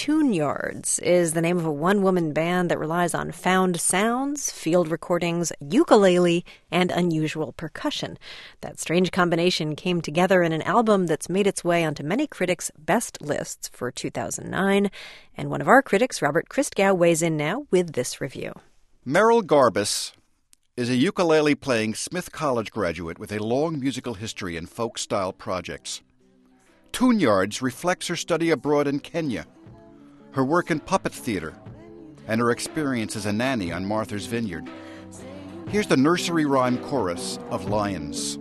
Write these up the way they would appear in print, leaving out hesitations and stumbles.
Tune-Yards is the name of a one-woman band that relies on found sounds, field recordings, ukulele, and unusual percussion. That strange combination came together in an album that's made its way onto many critics' best lists for 2009. And one of our critics, Robert Christgau, weighs in now with this review. Merrill Garbus is a ukulele-playing Smith College graduate with a long musical history in folk-style projects. Tune-Yards reflects her study abroad in Kenya, her work in puppet theater, and her experience as a nanny on Martha's Vineyard. Here's the nursery rhyme chorus of Lions.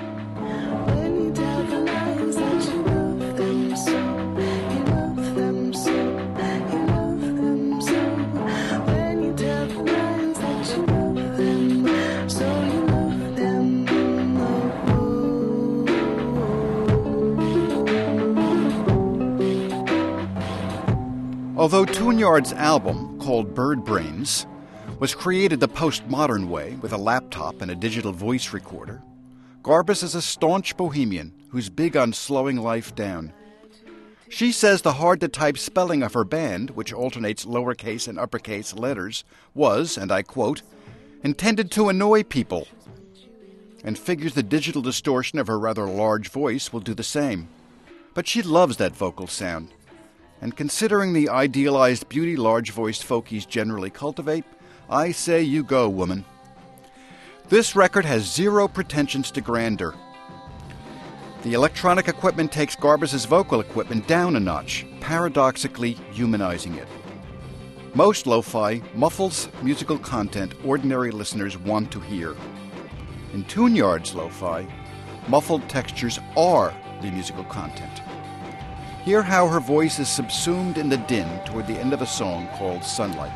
Although Tune-Yards' album, called Bird Brains, was created the postmodern way with a laptop and a digital voice recorder, Garbus is a staunch bohemian who's big on slowing life down. She says the hard-to-type spelling of her band, which alternates lowercase and uppercase letters, was, and I quote, intended to annoy people, and figures the digital distortion of her rather large voice will do the same. But she loves that vocal sound. And considering the idealized beauty large-voiced folkies generally cultivate, I say you go, woman. This record has zero pretensions to grandeur. The electronic equipment takes Garbus's vocal equipment down a notch, paradoxically humanizing it. Most lo-fi muffles musical content ordinary listeners want to hear. In Tune-Yards lo-fi, muffled textures are the musical content. Hear how her voice is subsumed in the din toward the end of a song called Sunlight.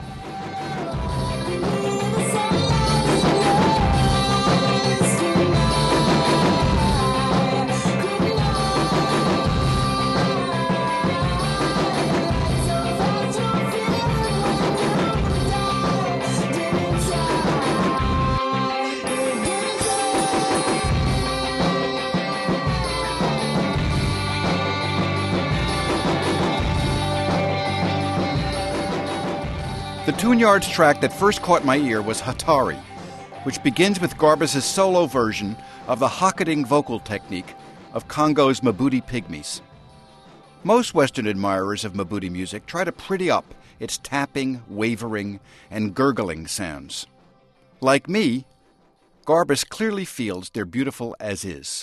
The Tune-Yards track that first caught my ear was Hatari, which begins with Garbus's solo version of the hocketing vocal technique of Congo's Mabudi Pygmies. Most Western admirers of Mabudi music try to pretty up its tapping, wavering, and gurgling sounds. Like me, Garbus clearly feels they're beautiful as is.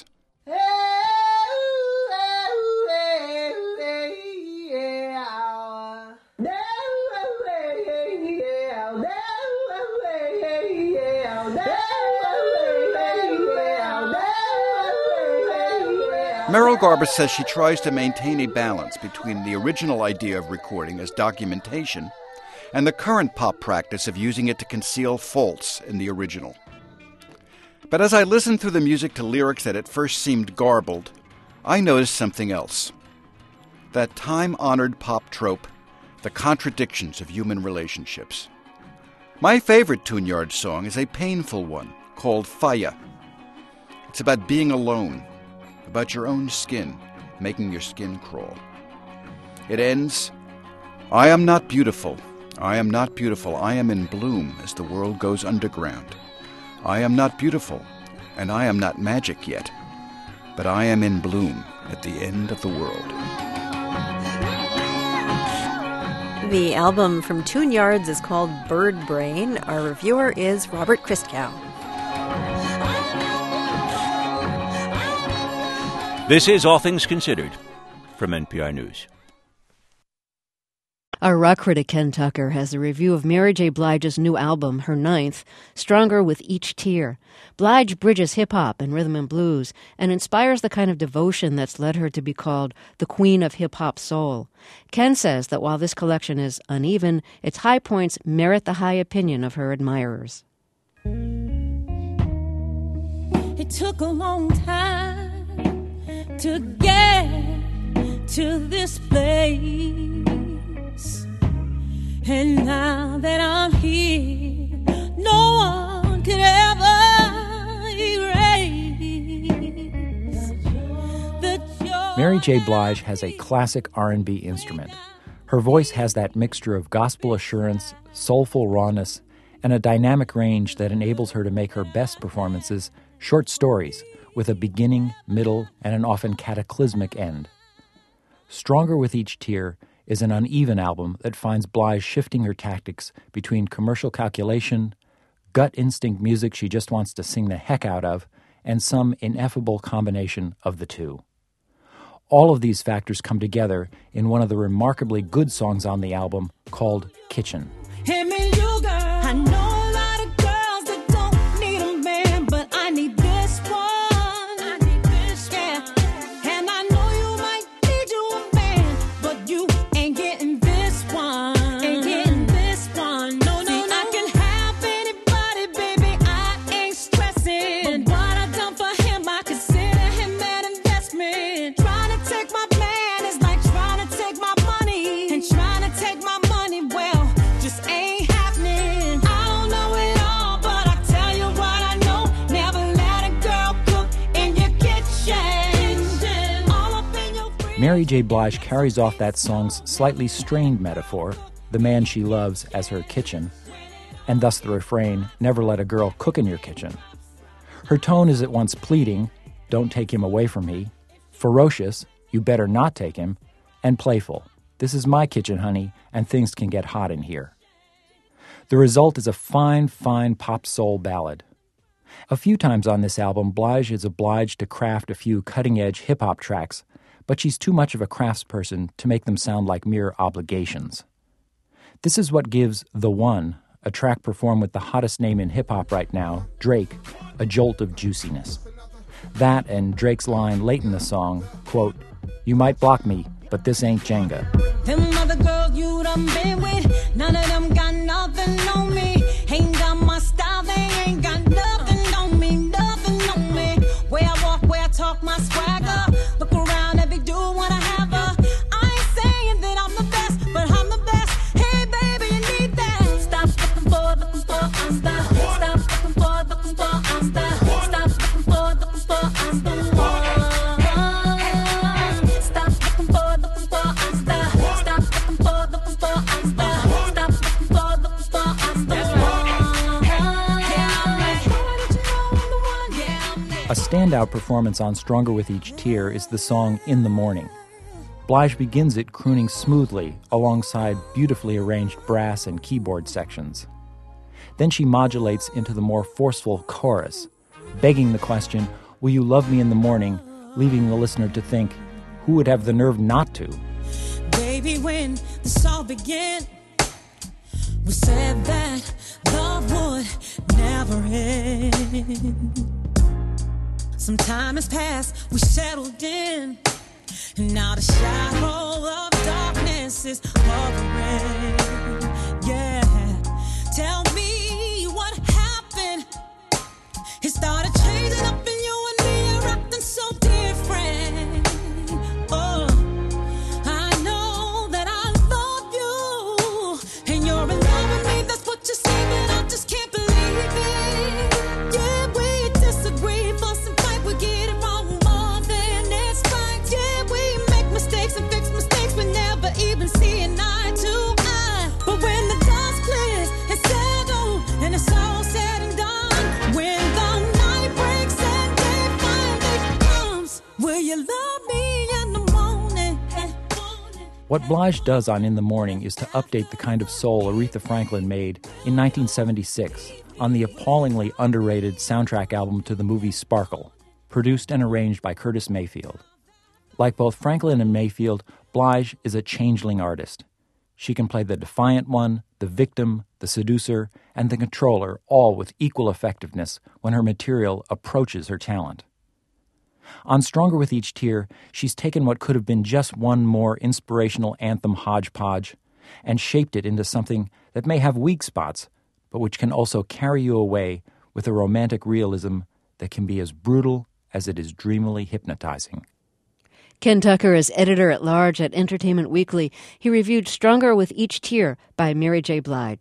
Merrill Garbus says she tries to maintain a balance between the original idea of recording as documentation and the current pop practice of using it to conceal faults in the original. But as I listened through the music to lyrics that at first seemed garbled, I noticed something else. That time-honored pop trope, the contradictions of human relationships. My favorite Tune-Yards song is a painful one called Faya. It's about being alone, about your own skin, making your skin crawl. It ends, I am not beautiful, I am not beautiful, I am in bloom as the world goes underground. I am not beautiful, and I am not magic yet, but I am in bloom at the end of the world. The album from Tune-Yards is called Bird Brain. Our reviewer is Robert Christgau. This is All Things Considered from NPR News. Our rock critic Ken Tucker has a review of Mary J. Blige's new album, her ninth, Stronger with Each Tear. Blige bridges hip-hop and rhythm and blues and inspires the kind of devotion that's led her to be called the Queen of Hip-Hop Soul. Ken says that while this collection is uneven, its high points merit the high opinion of her admirers. It took a long time to get to this place, and now that I'm here, no one could ever erase the joy. Mary J. Blige has a classic R&B instrument. Her voice has that mixture of gospel assurance, soulful rawness, and a dynamic range that enables her to make her best performances short stories with a beginning, middle, and an often cataclysmic end. Stronger with Each Tear is an uneven album that finds Blige shifting her tactics between commercial calculation, gut instinct music she just wants to sing the heck out of, and some ineffable combination of the two. All of these factors come together in one of the remarkably good songs on the album called Kitchen. Hey, me, you girl. I know a lot of girls that don't need a man, but I need this one. I need this one. And I know you might need you a man, but you ain't getting this one. Ain't getting this one. No, no, see, no. I can have anybody, baby. I ain't stressing. But what I've done for him, I consider him an investment. Trying to take my man is like trying to take my money. And trying to take my money, well, just ain't happening. I don't know it all, but I tell you what I know. Never let a girl cook in your kitchen. All up in your fridge. Mary J. Blige carries off that song's slightly strained metaphor, the man she loves as her kitchen, and thus the refrain, never let a girl cook in your kitchen. Her tone is at once pleading, don't take him away from me, ferocious, you better not take him, and playful, this is my kitchen, honey, and things can get hot in here. The result is a fine, fine pop soul ballad. A few times on this album, Blige is obliged to craft a few cutting-edge hip-hop tracks, but she's too much of a craftsperson to make them sound like mere obligations. This is what gives The One, a track performed with the hottest name in hip-hop right now, Drake, a jolt of juiciness. That and Drake's line late in the song, quote, you might block me, but this ain't Jenga. Them other girls you done been with, none of them got nothing on me. Ain't got my style, they ain't got nothing on me, nothing on me. Where I walk, where I talk, my swagger. Look around, every dude wanna have her. I ain't saying that I'm the best, but I'm the best. Hey baby, you need that. Stop looking for, I'm the. Stop looking for, I'm the. Stop looking for, I'm the one. Stop looking for, I'm the. Stop looking for, I'm the. Stop looking for, I'm the one. A standout performance on Stronger with Each Tear is the song In the Morning. Blige begins it crooning smoothly alongside beautifully arranged brass and keyboard sections. Then she modulates into the more forceful chorus, begging the question, will you love me in the morning, leaving the listener to think, who would have the nerve not to? Baby, when this all began, we said that love would never end. Some time has passed, we settled in, and now the shadow of darkness is hovering. Yeah, tell me what happened. It started changing up in you and me, and acting so different. Oh, I know that I love you, and you're in love with me. That's what you're saying, and I just can't believe it. Yeah, we disagree, fuss and fight, we get it wrong more than it's right. Yeah, we make mistakes and fix mistakes, we never even see an eye to eye. But when the dust clears and settles, and it's all said and done, when the night breaks and day finally comes, will you love me in the morning? What Blige does on In the Morning is to update the kind of soul Aretha Franklin made in 1976 on the appallingly underrated soundtrack album to the movie Sparkle, produced and arranged by Curtis Mayfield. Like both Franklin and Mayfield, Blige is a changeling artist. She can play the defiant one, the victim, the seducer, and the controller, all with equal effectiveness when her material approaches her talent. On Stronger with Each Tear, she's taken what could have been just one more inspirational anthem hodgepodge and shaped it into something that may have weak spots, but which can also carry you away with a romantic realism that can be as brutal as it is dreamily hypnotizing. Ken Tucker is editor-at-large at Entertainment Weekly. He reviewed Stronger with Each Tear by Mary J. Blige.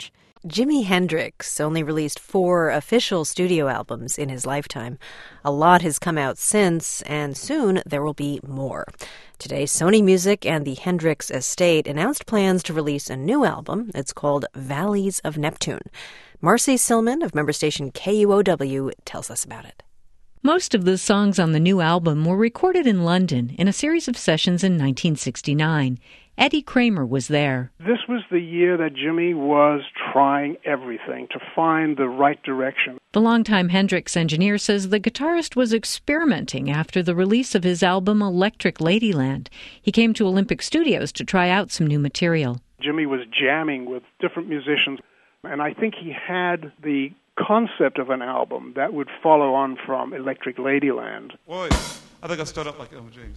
Jimi Hendrix only released 4 official studio albums in his lifetime. A lot has come out since, and soon there will be more. Today, Sony Music and the Hendrix estate announced plans to release a new album. It's called Valleys of Neptune. Marcy Silman of member station KUOW tells us about it. Most of the songs on the new album were recorded in London in a series of sessions in 1969. Eddie Kramer was there. This was the year that Jimmy was trying everything to find the right direction. The longtime Hendrix engineer says the guitarist was experimenting after the release of his album Electric Ladyland. He came to Olympic Studios to try out some new material. Jimmy was jamming with different musicians, and I think he had the concept of an album that would follow on from Electric Ladyland. Boy, I think I start up like Elmer James.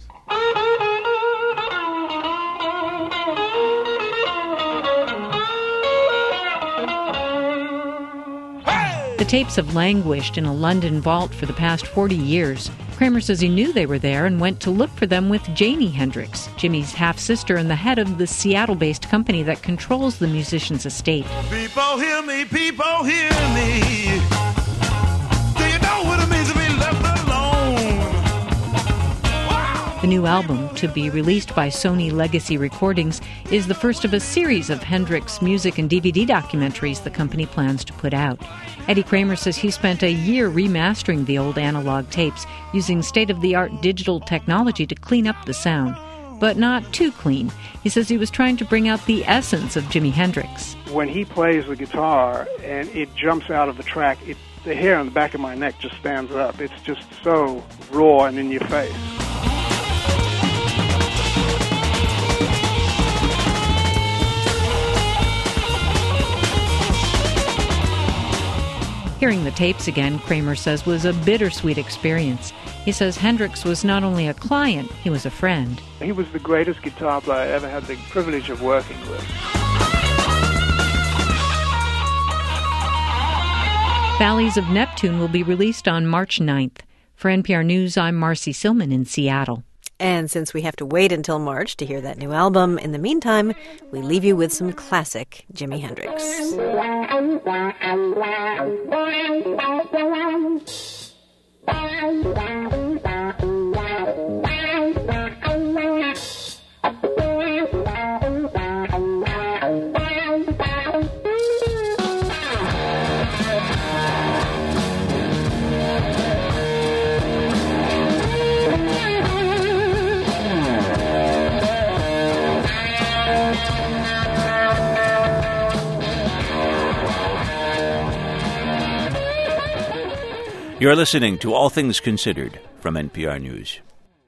The tapes have languished in a London vault for the past 40 years. Kramer says he knew they were there and went to look for them with Janie Hendrix, Jimmy's half-sister and the head of the Seattle-based company that controls the musician's estate. People hear me, people hear me. Do you know what it means to be left alone? Wow. The new album, to be released by Sony Legacy Recordings, is the first of a series of Hendrix music and DVD documentaries the company plans to put out. Eddie Kramer says he spent a year remastering the old analog tapes using state-of-the-art digital technology to clean up the sound, but not too clean. He says he was trying to bring out the essence of Jimi Hendrix. When he plays the guitar and it jumps out of the track, the hair on the back of my neck just stands up. It's just so raw and in your face. Hearing the tapes again, Kramer says, was a bittersweet experience. He says Hendrix was not only a client, he was a friend. He was the greatest guitar player I ever had the privilege of working with. Valleys of Neptune will be released on March 9th. For NPR News, I'm Marcy Silman in Seattle. And since we have to wait until March to hear that new album, in the meantime, we leave you with some classic Jimi Hendrix. You're listening to All Things Considered from NPR News.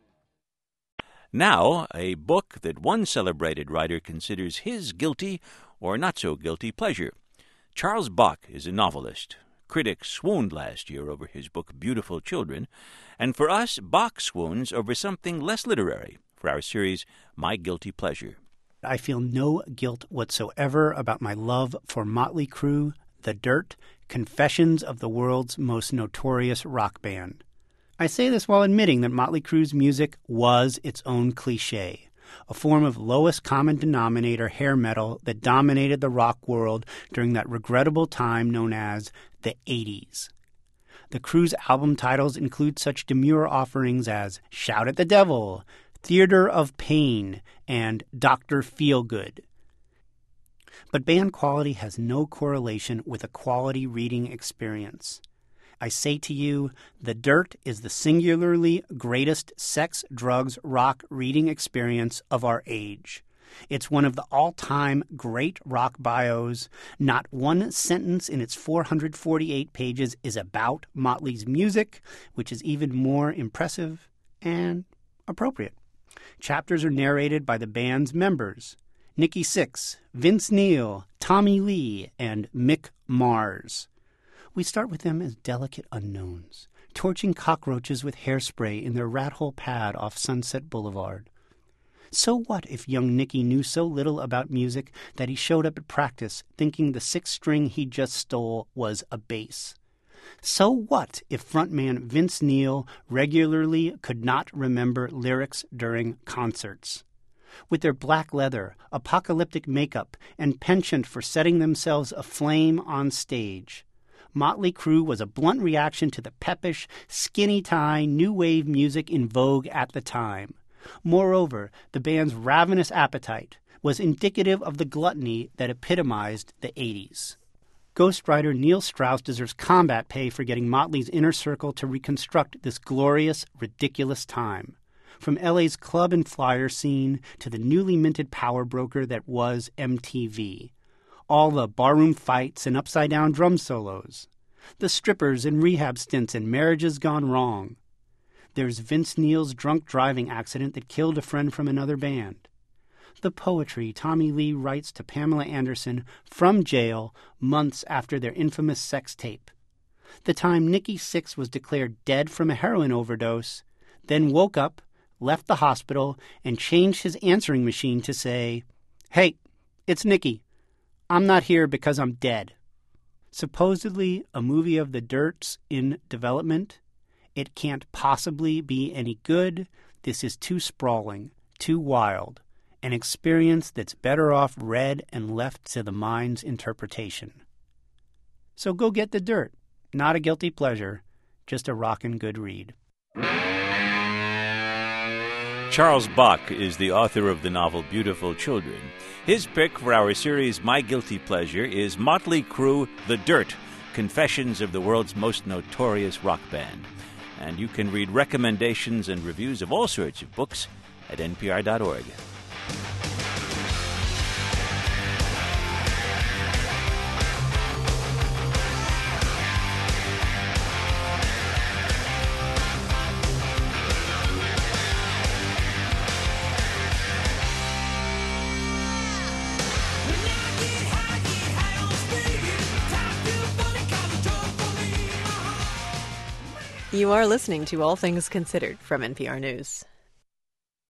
Now, a book that one celebrated writer considers his guilty or not-so-guilty pleasure. Charles Bach is a novelist. Critics swooned last year over his book Beautiful Children, and for us, Bach swoons over something less literary for our series My Guilty Pleasure. I feel no guilt whatsoever about my love for Motley Crue, The Dirt, Confessions of the world's most notorious rock band. I say this while admitting that Motley Crue's music was its own cliché, a form of lowest common denominator hair metal that dominated the rock world during that regrettable time known as the 80s. The Crue's album titles include such demure offerings as Shout at the Devil, Theater of Pain, and Dr. Feelgood. But band quality has no correlation with a quality reading experience. I say to you, The Dirt is the singularly greatest sex, drugs, rock reading experience of our age. It's one of the all-time great rock bios. Not one sentence in its 448 pages is about Motley's music, which is even more impressive and appropriate. Chapters are narrated by the band's members, Nikki Sixx, Vince Neil, Tommy Lee, and Mick Mars. We start with them as delicate unknowns, torching cockroaches with hairspray in their rat-hole pad off Sunset Boulevard. So what if young Nicky knew so little about music that he showed up at practice thinking the sixth string he just stole was a bass? So what if frontman Vince Neil regularly could not remember lyrics during concerts? with their black leather, apocalyptic makeup, and penchant for setting themselves aflame on stage. Motley Crue was a blunt reaction to the peppish, skinny-tie, new wave music in vogue at the time. Moreover, the band's ravenous appetite was indicative of the gluttony that epitomized the 80s. Ghostwriter Neil Strauss deserves combat pay for getting Motley's inner circle to reconstruct this glorious, ridiculous time. From LA's club and flyer scene to the newly minted power broker that was MTV. All the barroom fights and upside-down drum solos. The strippers and rehab stints and marriages gone wrong. There's Vince Neil's drunk driving accident that killed a friend from another band. The poetry Tommy Lee writes to Pamela Anderson from jail months after their infamous sex tape. The time Nikki Sixx was declared dead from a heroin overdose, then woke up, left the hospital, and changed his answering machine to say, "Hey, it's Nikki. I'm not here because I'm dead." Supposedly a movie of the Dirt's in development. It can't possibly be any good. This is too sprawling, too wild. An experience that's better off read and left to the mind's interpretation. So go get The Dirt. Not a guilty pleasure, just a rockin' good read. Charles Bach is the author of the novel Beautiful Children. His pick for our series My Guilty Pleasure is Motley Crue, The Dirt, Confessions of the World's Most Notorious Rock Band. And you can read recommendations and reviews of all sorts of books at npr.org. You are listening to All Things Considered from NPR News.